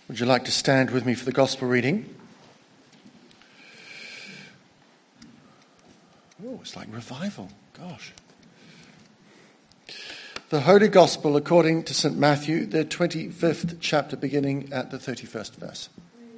Would you like to stand with me for the gospel reading? Oh, it's like revival. Gosh. The Holy Gospel according to St. Matthew, the 25th chapter, beginning at the 31st verse.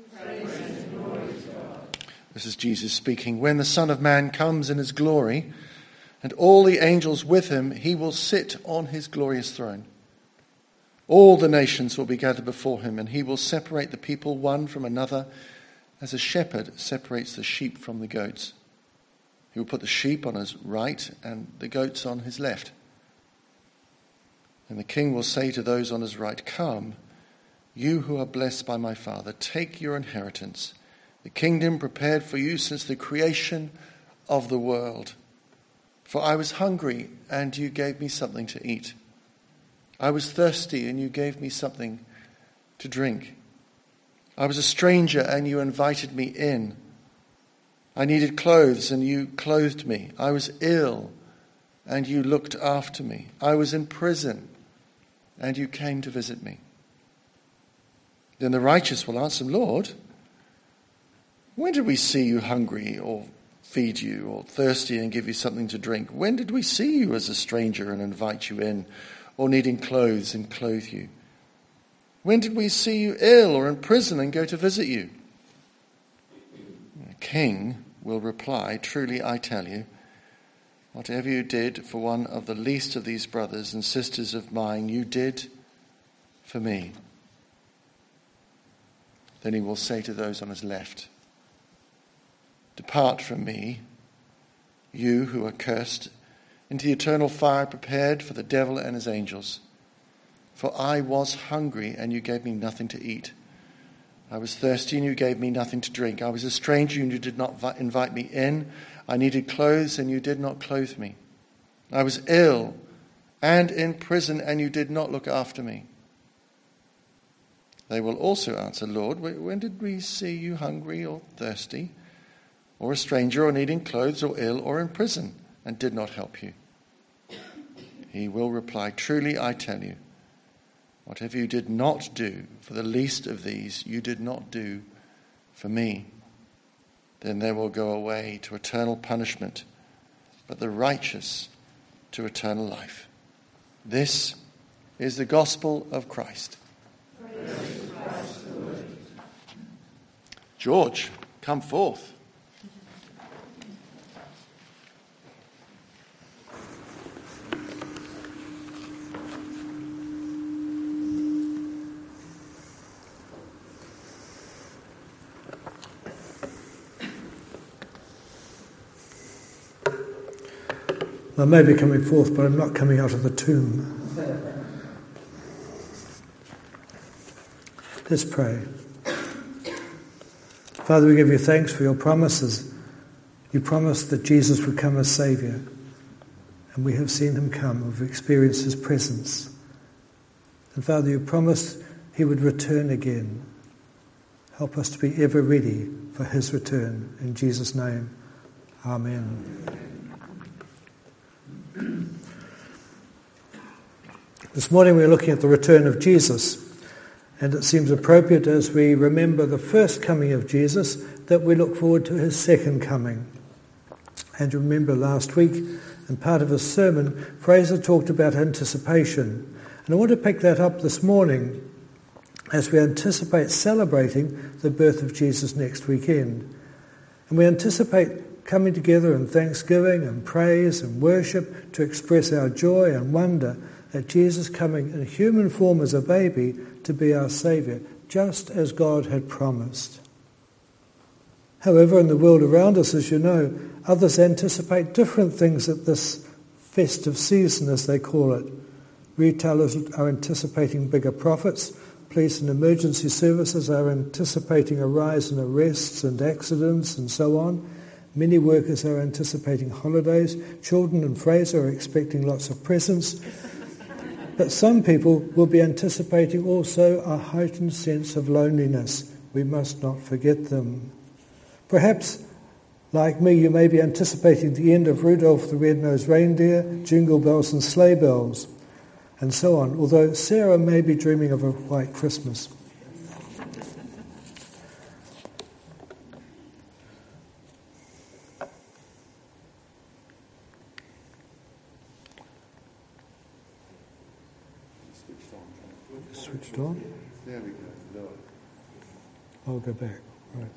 This is Jesus speaking. When the Son of Man comes in his glory, and all the angels with him, he will sit on his glorious throne. All the nations will be gathered before him, and he will separate the people one from another, as a shepherd separates the sheep from the goats. He will put the sheep on his right and the goats on his left. And the king will say to those on his right, "Come, you who are blessed by my Father, take your inheritance, the kingdom prepared for you since the creation of the world. For I was hungry, and you gave me something to eat. I was thirsty, and you gave me something to drink. I was a stranger, and you invited me in. I needed clothes, and you clothed me. I was ill, and you looked after me. I was in prison, and you came to visit me." Then the righteous will answer, "Lord, when did we see you hungry or feed you, or thirsty and give you something to drink? When did we see you as a stranger and invite you in, or needing clothes and clothe you? When did we see you ill or in prison and go to visit you?" The king will reply, "Truly I tell you, whatever you did for one of the least of these brothers and sisters of mine, you did for me." Then he will say to those on his left, "Depart from me, you who are cursed, into the eternal fire prepared for the devil and his angels. For I was hungry, and you gave me nothing to eat. I was thirsty, and you gave me nothing to drink. I was a stranger, and you did not invite me in. I needed clothes, and you did not clothe me. I was ill and in prison, and you did not look after me." They will also answer, "Lord, when did we see you hungry or thirsty, or a stranger, or needing clothes, or ill, or in prison, and did not help you?" He will reply, "Truly I tell you, whatever you did not do for the least of these, you did not do for me." Then they will go away to eternal punishment, but the righteous to eternal life. This is the gospel of Christ. Praise Christ the Lord. George, come forth. I may be coming forth, but I'm not coming out of the tomb. Let's pray. Father, we give you thanks for your promises. You promised that Jesus would come as Saviour, and we have seen him come. We've experienced his presence. And Father, you promised he would return again. Help us to be ever ready for his return. In Jesus' name, amen. This morning we're looking at the return of Jesus, and it seems appropriate as we remember the first coming of Jesus that we look forward to his second coming. And you remember last week, in part of his sermon, Fraser talked about anticipation. And I want to pick that up this morning as we anticipate celebrating the birth of Jesus next weekend. And we anticipate coming together in thanksgiving and praise and worship to express our joy and wonder at Jesus coming in human form as a baby to be our Saviour, just as God had promised. However, in the world around us, as you know, others anticipate different things at this festive season, as they call it. Retailers are anticipating bigger profits. Police and emergency services are anticipating a rise in arrests and accidents and so on. Many workers are anticipating holidays. Children in Fraser are expecting lots of presents. But some people will be anticipating also a heightened sense of loneliness. We must not forget them. Perhaps, like me, you may be anticipating the end of Rudolph the Red-Nosed Reindeer, Jingle Bells and Sleigh Bells, and so on, although Sarah may be dreaming of a white Christmas. Switched on. There we go. No. I'll go back. Right.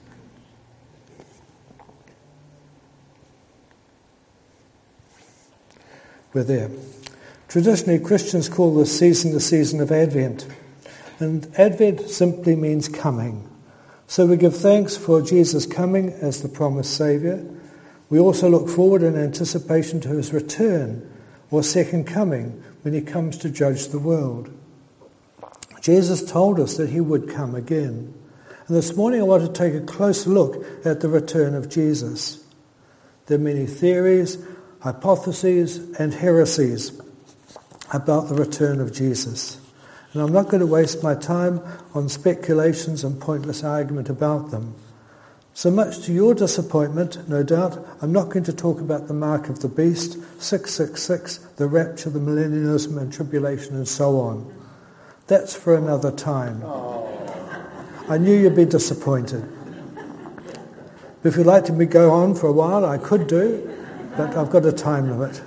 We're there. Traditionally, Christians call this season the season of Advent. And Advent simply means coming. So we give thanks for Jesus coming as the promised Saviour. We also look forward in anticipation to his return, or second coming, when he comes to judge the world. Jesus told us that he would come again. And this morning I want to take a close look at the return of Jesus. There are many theories, hypotheses, and heresies about the return of Jesus. And I'm not going to waste my time on speculations and pointless argument about them. So much to your disappointment, no doubt, I'm not going to talk about the mark of the beast, 666, the rapture, the millennialism and tribulation, and so on. That's for another time. I knew you'd be disappointed. If you'd like me to go on for a while, I could do, but I've got a time limit.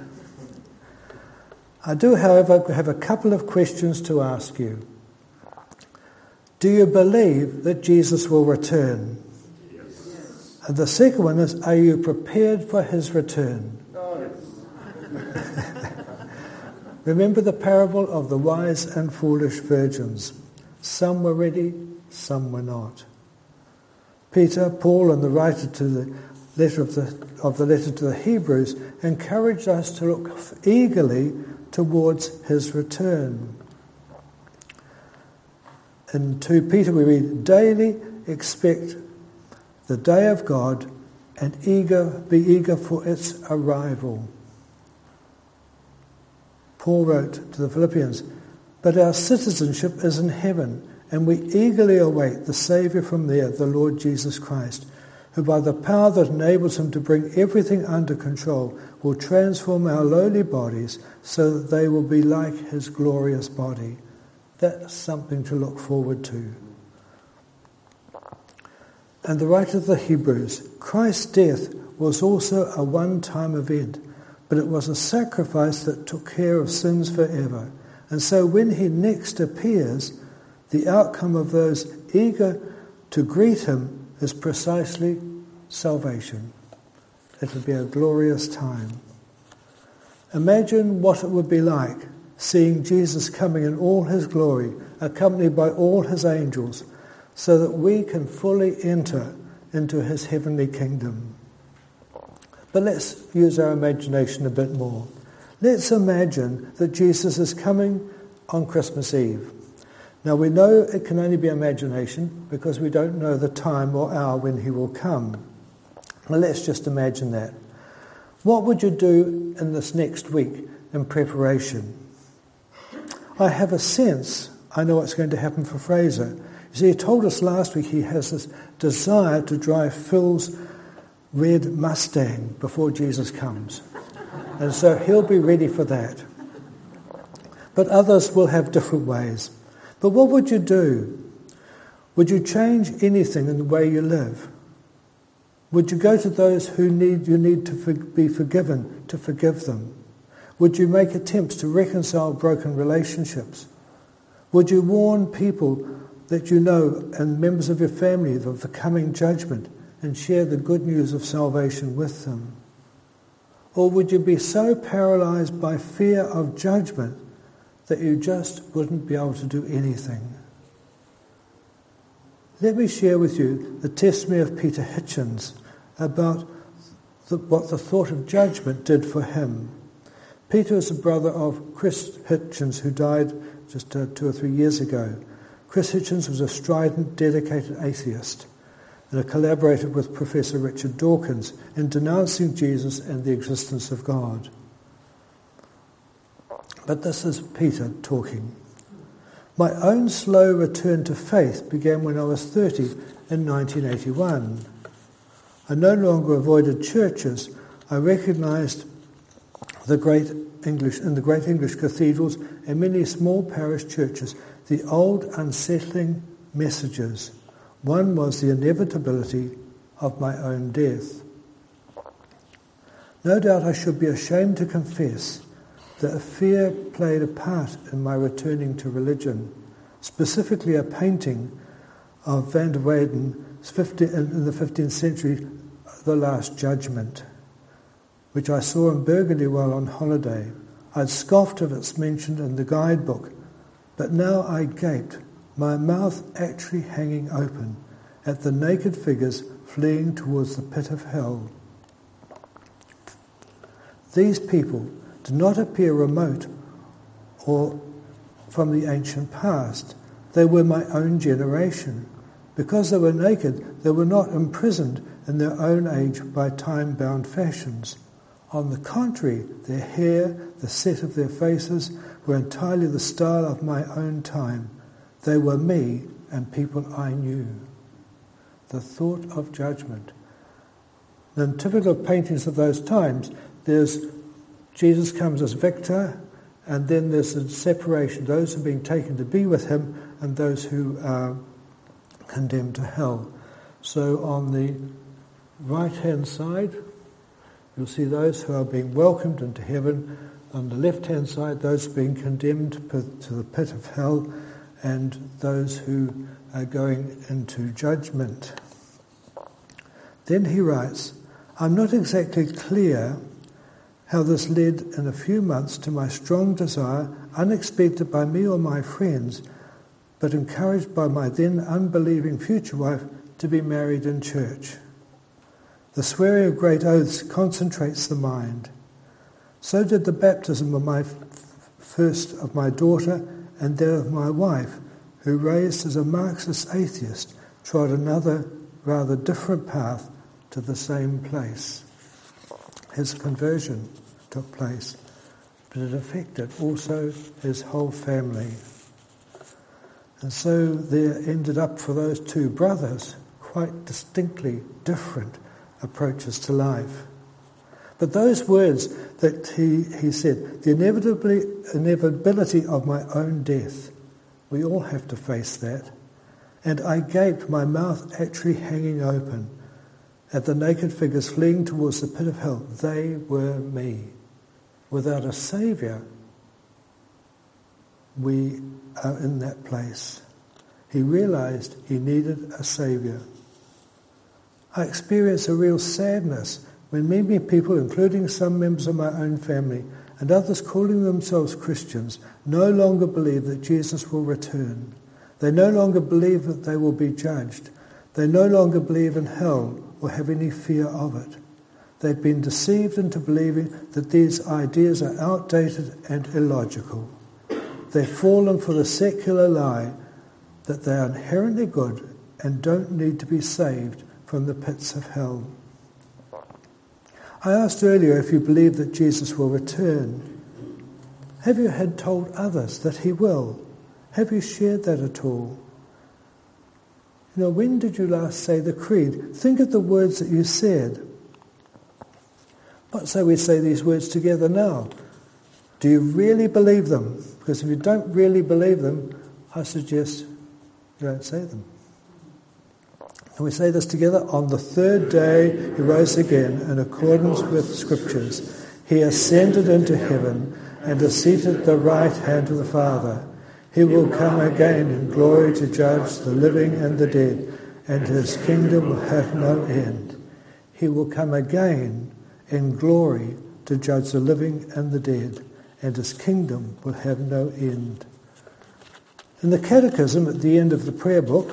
I do, however, have a couple of questions to ask you. Do you believe that Jesus will return? Yes. And the second one is, are you prepared for his return? Yes. Remember the parable of the wise and foolish virgins. Some were ready, some were not. Peter, Paul, and the writer to the letter of the letter to the Hebrews encouraged us to look eagerly towards his return. In 2 Peter we read, daily expect the day of God and be eager for its arrival. Paul wrote to the Philippians, but our citizenship is in heaven, and we eagerly await the Saviour from there, the Lord Jesus Christ, who by the power that enables him to bring everything under control will transform our lowly bodies so that they will be like his glorious body. That's something to look forward to. And the writer of the Hebrews, Christ's death was also a one-time event, but it was a sacrifice that took care of sins forever. And so when he next appears, the outcome of those eager to greet him is precisely salvation. It will be a glorious time. Imagine what it would be like seeing Jesus coming in all his glory, accompanied by all his angels, so that we can fully enter into his heavenly kingdom. But let's use our imagination a bit more. Let's imagine that Jesus is coming on Christmas Eve. Now we know it can only be imagination because we don't know the time or hour when he will come. Well, let's just imagine that. What would you do in this next week in preparation? I have a sense I know what's going to happen for Fraser. You see, he told us last week he has this desire to drive Phil's red Mustang before Jesus comes. And so he'll be ready for that. But others will have different ways. But what would you do? Would you change anything in the way you live? Would you go to those who you need to be forgiven, to forgive them? Would you make attempts to reconcile broken relationships? Would you warn people that you know and members of your family of the coming judgment and share the good news of salvation with them? Or would you be so paralyzed by fear of judgment that you just wouldn't be able to do anything? Let me share with you the testimony of Peter Hitchens about what the thought of judgment did for him. Peter is a brother of Chris Hitchens, who died just 2 or 3 years ago. Chris Hitchens was a strident, dedicated atheist and collaborated with Professor Richard Dawkins in denouncing Jesus and the existence of God. But this is Peter talking. My own slow return to faith began when I was 30 in 1981. I no longer avoided churches. I recognised in the great English cathedrals and many small parish churches the old unsettling messages. One was the inevitability of my own death. No doubt I should be ashamed to confess that fear played a part in my returning to religion. specifically a painting of Van der Weyden in the 15th century, The Last Judgment, which I saw in Burgundy while on holiday. I'd scoffed at its mention in the guidebook, but now I gaped, my mouth actually hanging open, at the naked figures fleeing towards the pit of hell. These people do not appear remote or from the ancient past. They were my own generation. Because they were naked, they were not imprisoned in their own age by time-bound fashions. On the contrary, their hair, the set of their faces, were entirely the style of my own time. They were me and people I knew. The thought of judgment. In typical paintings of those times, there's Jesus comes as victor, and then there's a separation, those who are being taken to be with him and those who are condemned to hell. So on the right-hand side, you'll see those who are being welcomed into heaven. On the left-hand side, those being condemned to the pit of hell, and those who are going into judgment. Then he writes, I'm not exactly clear how this led in a few months to my strong desire, unexpected by me or my friends, but encouraged by my then unbelieving future wife, to be married in church. The swearing of great oaths concentrates the mind. So did the baptism of my first of my daughter and that of my wife, who, raised as a Marxist atheist, trod another rather different path to the same place. His conversion took place, but it affected also his whole family. And so there ended up for those two brothers quite distinctly different approaches to life. But those words that he said, the inevitability of my own death, we all have to face that. And I gaped, my mouth actually hanging open, at the naked figures fleeing towards the pit of hell. They were me. Without a saviour, we are in that place. He realised he needed a saviour. I experienced a real sadness when many people, including some members of my own family and others calling themselves Christians, no longer believe that Jesus will return. They no longer believe that they will be judged. They no longer believe in hell or have any fear of it. They've been deceived into believing that these ideas are outdated and illogical. They've fallen for the secular lie that they are inherently good and don't need to be saved from the pits of hell. I asked earlier if you believe that Jesus will return. Have you had told others that he will? Have you shared that at all? You know, when did you last say the creed? Think of the words that you said. But so we say these words together now. Do you really believe them? Because if you don't really believe them, I suggest you don't say them. And we say this together. On the third day he rose again in accordance with Scriptures. He ascended into heaven and is seated at the right hand of the Father. He will come again in glory to judge the living and the dead, and his kingdom will have no end. He will come again in glory to judge the living and the dead, and his kingdom will have no end. In the Catechism at the end of the prayer book,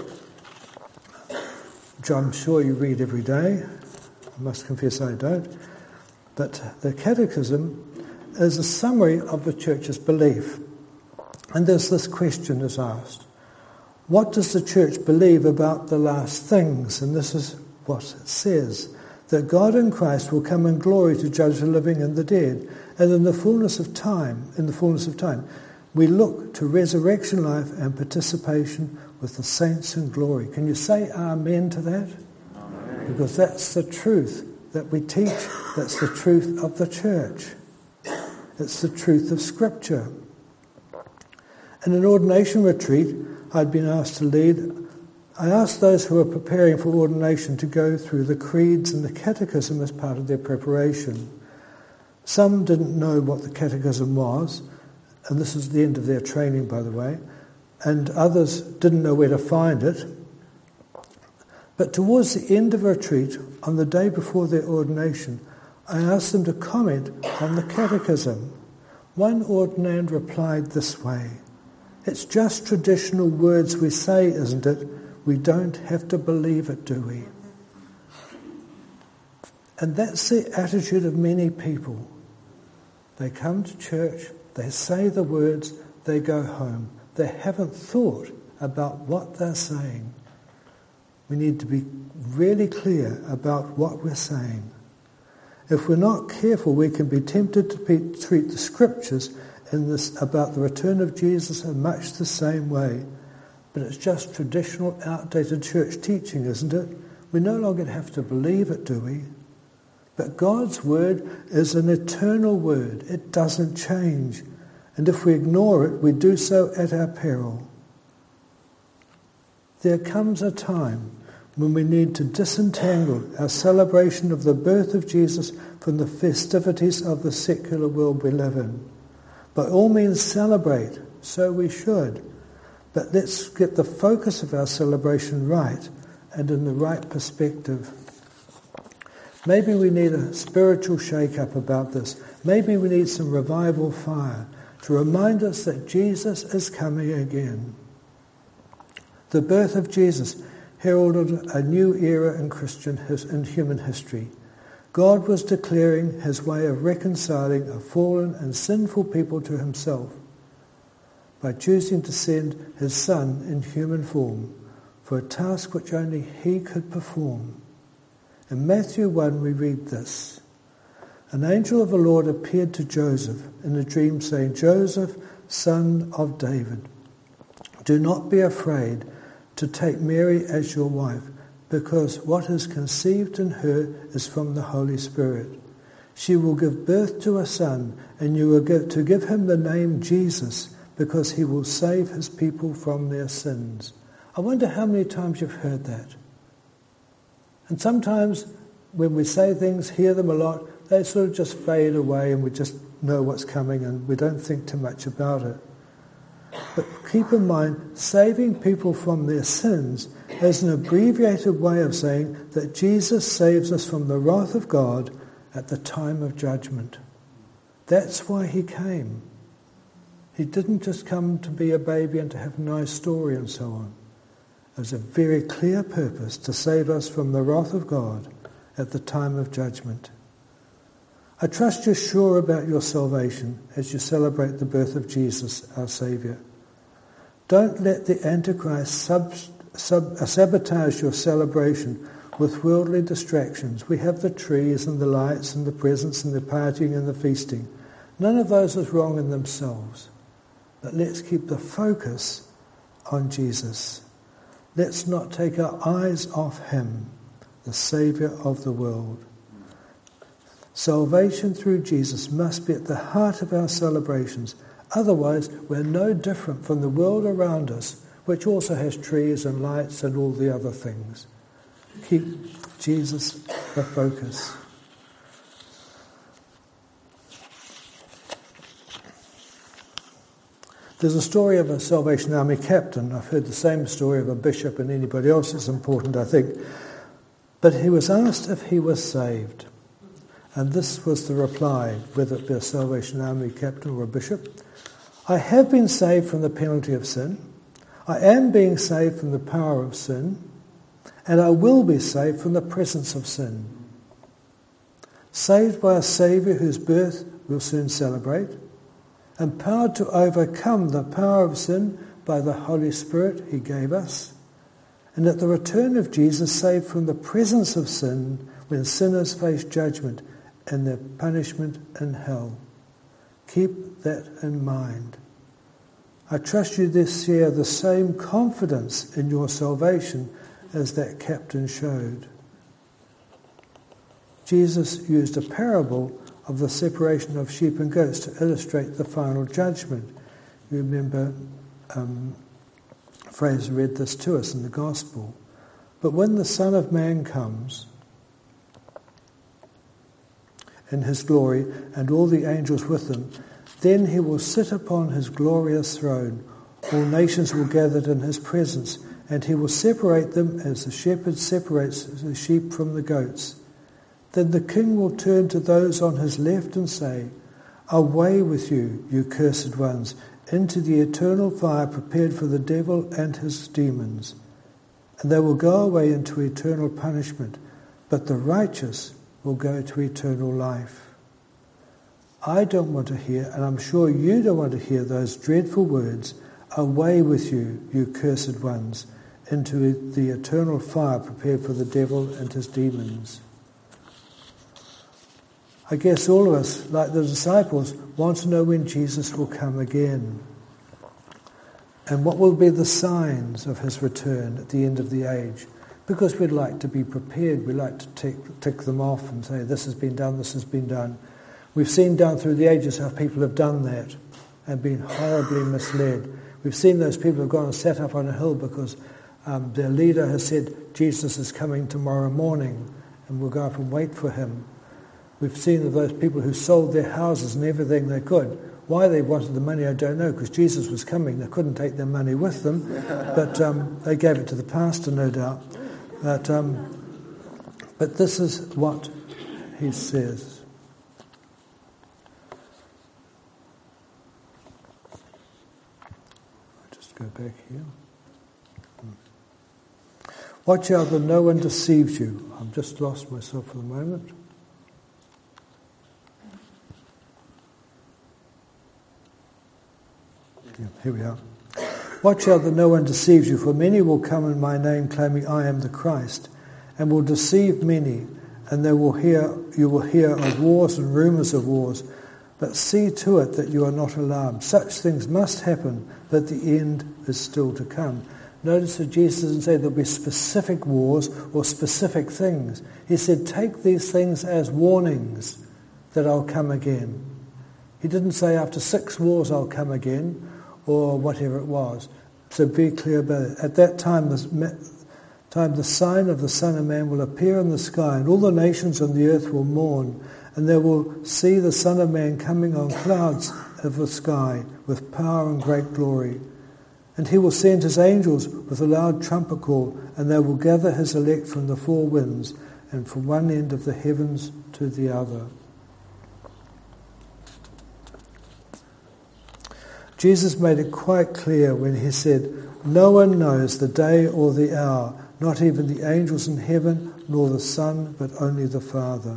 which I'm sure you read every day, I must confess I don't, but the Catechism is a summary of the Church's belief. And there's this question is asked. What does the Church believe about the last things? And this is what it says. That God in Christ will come in glory to judge the living and the dead. And in the fullness of time, we look to resurrection life and participation with the saints in glory. Can you say amen to that? Amen. Because that's the truth that we teach. That's the truth of the Church. It's the truth of Scripture. In an ordination retreat I'd been asked to lead, I asked those who were preparing for ordination to go through the creeds and the catechism as part of their preparation. Some didn't know what the catechism was, and this is the end of their training, by the way, and others didn't know where to find it. But towards the end of a retreat, on the day before their ordination, I asked them to comment on the catechism. One ordinand replied this way: "It's just traditional words we say, isn't it? We don't have to believe it, do we?" And that's the attitude of many people. They come to church, they say the words, they go home. They haven't thought about what they're saying. We need to be really clear about what we're saying. If we're not careful, we can be tempted to treat the scriptures about the return of Jesus in much the same way. But it's just traditional, outdated church teaching, isn't it? We no longer have to believe it, do we? But God's word is an eternal word. It doesn't change. And if we ignore it, we do so at our peril. There comes a time when we need to disentangle our celebration of the birth of Jesus from the festivities of the secular world we live in. By all means celebrate, so we should. But let's get the focus of our celebration right and in the right perspective. Maybe we need a spiritual shake-up about this. Maybe we need some revival fire to remind us that Jesus is coming again. The birth of Jesus heralded a new era in human history. God was declaring his way of reconciling a fallen and sinful people to himself by choosing to send his Son in human form for a task which only he could perform. In Matthew 1 we read this: "An angel of the Lord appeared to Joseph in a dream, saying, 'Joseph, son of David, do not be afraid to take Mary as your wife, because what is conceived in her is from the Holy Spirit. She will give birth to a son, and you will give him the name Jesus, because he will save his people from their sins.'" I wonder how many times you've heard that. And sometimes when we say things, hear them a lot, they sort of just fade away and we just know what's coming and we don't think too much about it. But keep in mind, saving people from their sins is an abbreviated way of saying that Jesus saves us from the wrath of God at the time of judgment. That's why he came. He didn't just come to be a baby and to have a nice story and so on. There's a very clear purpose to save us from the wrath of God at the time of judgment. I trust you're sure about your salvation as you celebrate the birth of Jesus, our Saviour. Don't let the Antichrist sabotage your celebration with worldly distractions. We have the trees and the lights and the presents and the partying and the feasting. None of those is wrong in themselves. But let's keep the focus on Jesus. Let's not take our eyes off him, the Saviour of the world. Salvation through Jesus must be at the heart of our celebrations. Otherwise, we're no different from the world around us, which also has trees and lights and all the other things. Keep Jesus the focus. There's a story of a Salvation Army captain. I've heard the same story of a bishop, and anybody else is important, I think. But he was asked if he was saved. And this was the reply, whether it be a Salvation Army captain or a bishop: "I have been saved from the penalty of sin. I am being saved from the power of sin. And I will be saved from the presence of sin. Saved by a Saviour whose birth we'll soon celebrate. Empowered to overcome the power of sin by the Holy Spirit he gave us, and at the return of Jesus saved from the presence of sin when sinners face judgment and their punishment in hell." Keep that in mind. I trust you this year the same confidence in your salvation as that captain showed. Jesus used a parable of the separation of sheep and goats to illustrate the final judgment. You remember Fraser read this to us in the Gospel. "But when the Son of Man comes in his glory and all the angels with him, then he will sit upon his glorious throne. All nations will gather in his presence, and he will separate them as the shepherd separates the sheep from the goats. Then the king will turn to those on his left and say, Away with you, you cursed ones, into the eternal fire prepared for the devil and his demons. And they will go away into eternal punishment, but the righteous will go to eternal life. I don't want to hear, and I'm sure you don't want to hear those dreadful words, Away with you, you cursed ones, into the eternal fire prepared for the devil and his demons. I guess all of us, like the disciples, want to know when Jesus will come again. And what will be the signs of his return at the end of the age? Because we'd like to be prepared, we like to tick them off and say, this has been done, this has been done. We've seen down through the ages how people have done that and been horribly misled. We've seen those people who have gone and sat up on a hill because their leader has said, Jesus is coming tomorrow morning, and we'll go up and wait for him. We've seen of those people who sold their houses and everything they could. Why they wanted the money, I don't know, because Jesus was coming. They couldn't take their money with them, but they gave it to the pastor, no doubt. But this is what he says. Go back here. Watch out that no one deceives you. I've just lost myself for the moment. Yeah, here we are. Watch out that no one deceives you, for many will come in my name claiming I am the Christ, and will deceive many, and you will hear of wars and rumours of wars. But see to it that you are not alarmed. Such things must happen, but the end is still to come. Notice that Jesus didn't say there'll be specific wars or specific things. He said, take these things as warnings that I'll come again. He didn't say after 6 wars I'll come again, or whatever it was. So be clear about it. At that time, the sign of the Son of Man will appear in the sky, and all the nations on the earth will mourn. And they will see the Son of Man coming on clouds of the sky with power and great glory. And he will send his angels with a loud trumpet call, and they will gather his elect from the 4 winds and from one end of the heavens to the other. Jesus made it quite clear when he said, no one knows the day or the hour, not even the angels in heaven, nor the Son, but only the Father.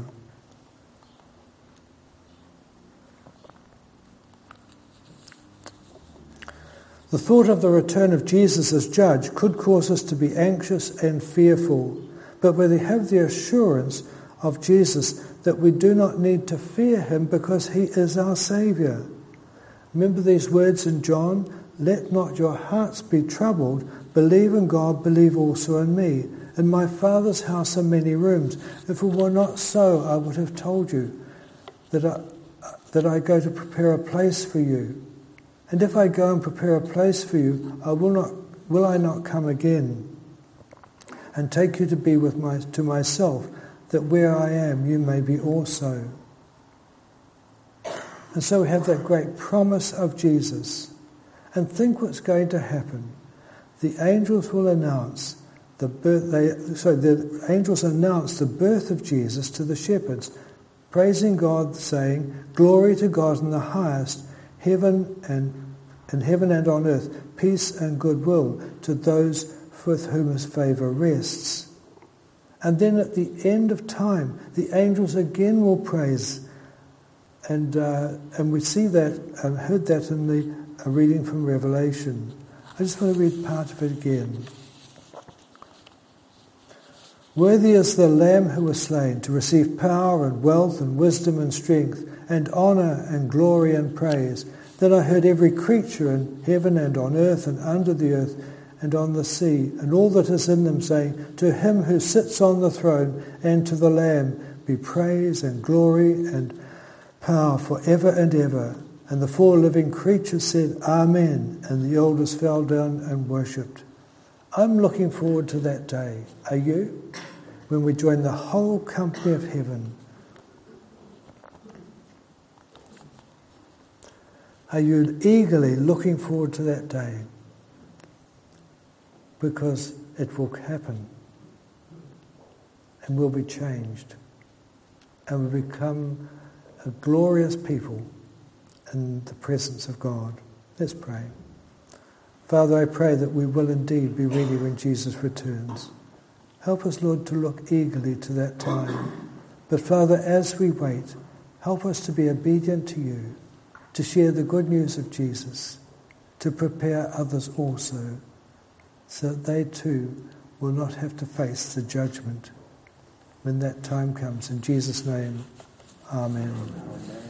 The thought of the return of Jesus as judge could cause us to be anxious and fearful, but we have the assurance of Jesus that we do not need to fear him because he is our Saviour. Remember these words in John, let not your hearts be troubled, believe in God, believe also in me. In my Father's house are many rooms. If it were not so, I would have told you that I go to prepare a place for you. And if I go and prepare a place for you, will I not come again and take you to be to myself, that where I am you may be also. And so we have that great promise of Jesus. And think what's going to happen. The angels will announce the angels announce the birth of Jesus to the shepherds, praising God, saying, "Glory to God in the highest, heaven and on earth, peace and goodwill to those with whom his favour rests." And then at the end of time, the angels again will praise. And we see that and heard that in the reading from Revelation. I just want to read part of it again. Worthy is the Lamb who was slain to receive power and wealth and wisdom and strength and honour and glory and praise. Then I heard every creature in heaven and on earth and under the earth and on the sea and all that is in them saying, "To him who sits on the throne and to the Lamb be praise and glory and power for ever and ever." And the 4 living creatures said, "Amen." And the elders fell down and worshipped. I'm looking forward to that day. Are you? When we join the whole company of heaven. Are you eagerly looking forward to that day? because it will happen and we'll be changed and we'll become a glorious people in the presence of God. Let's pray. Father, I pray that we will indeed be ready when Jesus returns. Help us, Lord, to look eagerly to that time. But Father, as we wait, help us to be obedient to you, to share the good news of Jesus, to prepare others also, so that they too will not have to face the judgment when that time comes. In Jesus' name, amen.